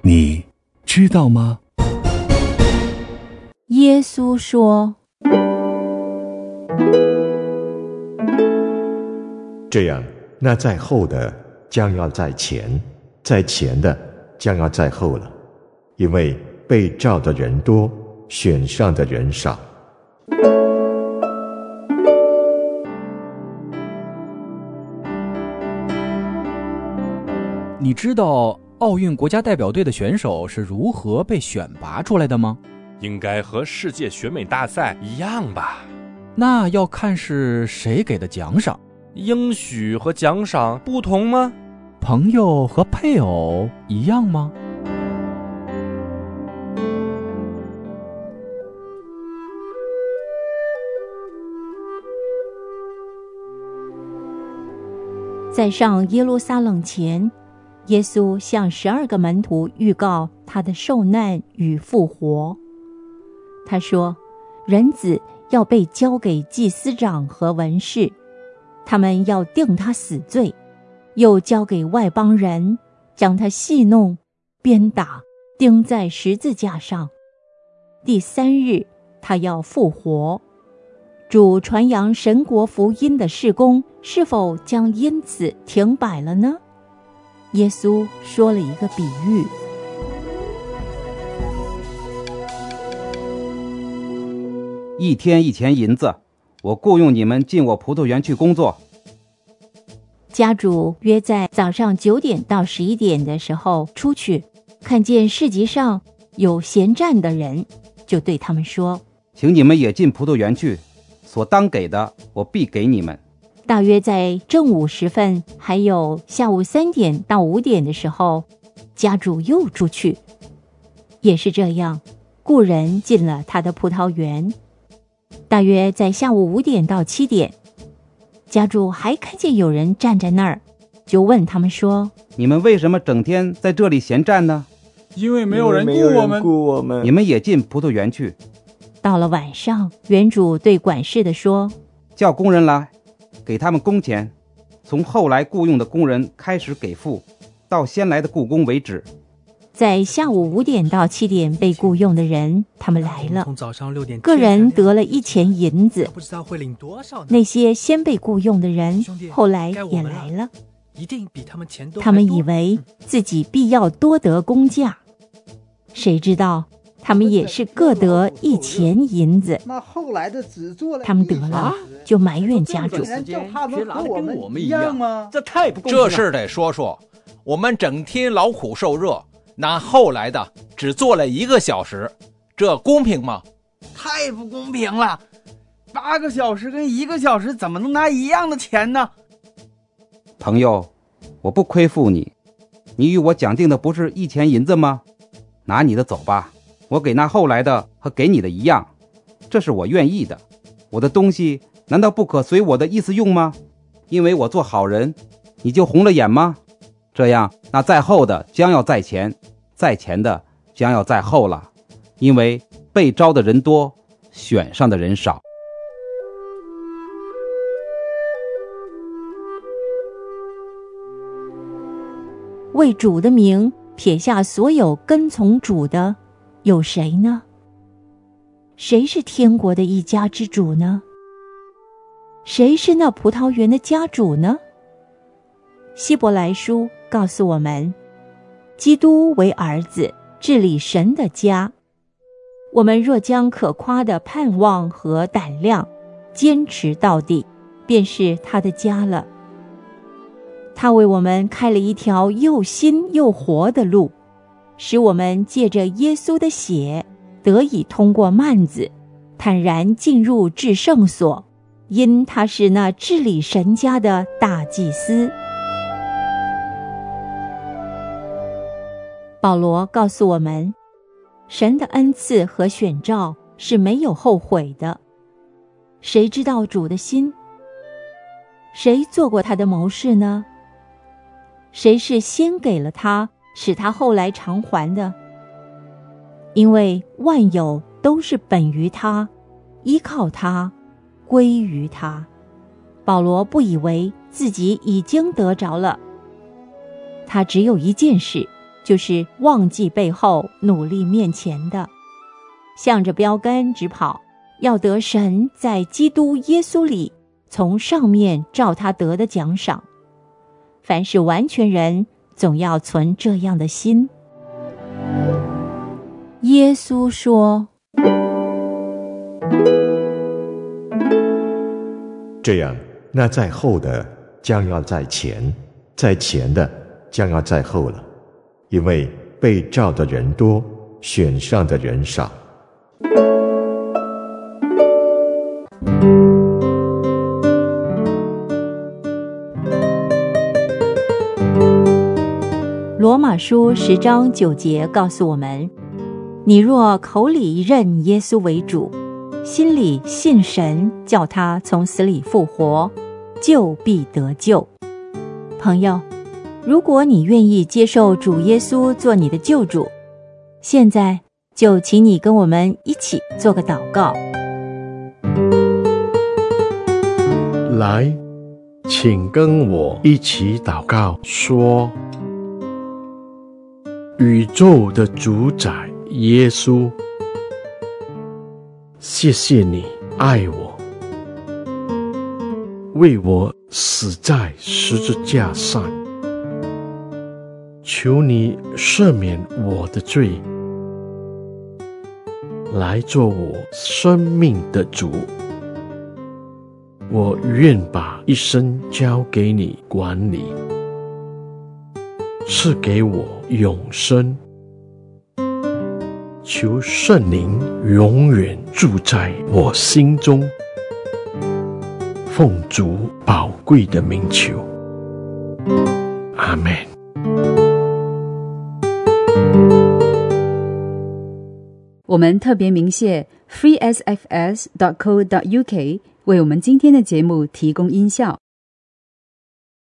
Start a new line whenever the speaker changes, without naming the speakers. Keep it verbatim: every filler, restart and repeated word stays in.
你知道吗？
耶稣说，
这样，那在后的将要在前，在前的将要在后了，因为被召的人多，选上的人少。
你知道奥运国家代表队的选手是如何被选拔出来的吗？
应该和世界选美大赛一样吧？
那要看是谁给的奖赏。
应许和奖赏不同吗？
朋友和配偶一样吗？
在上耶路撒冷前，耶稣向十二个门徒预告他的受难与复活。他说，人子要被交给祭司长和文士，他们要定他死罪，又交给外邦人，将他戏弄、鞭打，钉在十字架上。第三日，他要复活。主传扬神国福音的事工是否将因此停摆了呢？耶稣说了一个比喻，
一天一钱银子，我雇用你们进我葡萄园去工作。
家主约在早上九点到十一点的时候出去，看见市集上有闲站的人，就对他们说，
请你们也进葡萄园去，所当给的我必给你们。
大约在正午时分，还有下午三点到五点的时候，家主又出去，也是这样，雇人进了他的葡萄园。大约在下午五点到七点，家主还看见有人站在那儿，就问他们说，
你们为什么整天在这里闲站呢？
因为没有人雇我们。
雇我们
你们也进葡萄园去。
到了晚上，园主对管事的说，
叫工人来，给他们工钱，从后来雇用的工人开始给付，到先来的雇工为止。
在下午五点到七点被雇用的人，他们来了，
从早上六点，
个人得了一钱银子。
不知道会领多少呢？
那些先被雇用的人后来也来了，
一定比他们钱多。
他们以为自己必要多得工价，谁知道他们也是各得一钱银子。
那后来的只做了，
他们得了就埋怨家主，
他们和我们一样吗？
这太不公平了。这事得说说，我们整天劳苦受热，那后来的只做了一个小时，这公平吗？
太不公平了！八个小时跟一个小时怎么能拿一样的钱呢？
朋友，我不亏负你，你与我讲定的不是一钱银子吗？拿你的走吧，我给那后来的和给你的一样，这是我愿意的。我的东西难道不可随我的意思用吗？因为我做好人，你就红了眼吗？这样，那在后的将要在前，在前的将要在后了，因为被招的人多，选上的人少。
为主的名撇下所有跟从主的，有谁呢？谁是天国的一家之主呢？谁是那葡萄园的家主呢？希伯来书告诉我们，基督为儿子，治理神的家。我们若将可夸的盼望和胆量坚持到底，便是他的家了。他为我们开了一条又新又活的路，使我们借着耶稣的血得以通过幔子，坦然进入至圣所，因他是那治理神家的大祭司。保罗告诉我们，神的恩赐和选召是没有后悔的。谁知道主的心？谁做过他的谋士呢？谁是先给了他，使他后来偿还的？因为万有都是本于他，依靠他，归于他。保罗不以为自己已经得着了，他只有一件事， 就是忘记背后，努力面前的，向着标杆直跑，要得神在基督耶稣里从上面照他得的奖赏。凡是完全人，总要存这样的心。耶稣说，
这样，那在后的将要在前，在前的将要在后了，因为被召的人多，选上的人少。
罗马书十章九节告诉我们，你若口里认耶稣为主，心里信神叫他从死里复活，就必得救。朋友，如果你愿意接受主耶稣做你的救主，现在就请你跟我们一起做个祷告。
来，请跟我一起祷告，说：宇宙的主宰耶稣，谢谢你爱我，为我死在十字架上，求你赦免我的罪，来做我生命的主。我愿把一生交给你管理，赐给我永生。求圣灵永远住在我心中，奉主宝贵的名求，阿们。
我们特别鸣谢 free s f s dot co dot u k 为我们今天的节目提供音效。